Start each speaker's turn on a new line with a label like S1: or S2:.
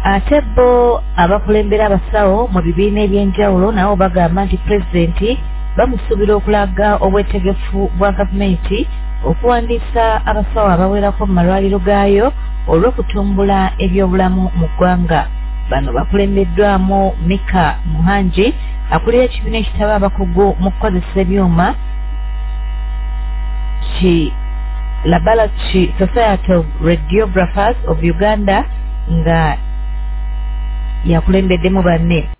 S1: ate bo abakulembera abasawo mu bibiina ebyenjawulo nabo bagamba nti pulezidenti bamusuubira okulaga obwetegefu bwa gavumenti okuwandiisa abasawo abawerako mu malwaliro gaayo olw'okutumbula ebyobulamu mu ggwanga. Bano bakulembeddwamu Mika Muhanji akulira ekibiina ekitaba abakugu mu kukozesa ebyuma ki Laboratory Society of Radiographers of Uganda nga yakulembeddemu banne.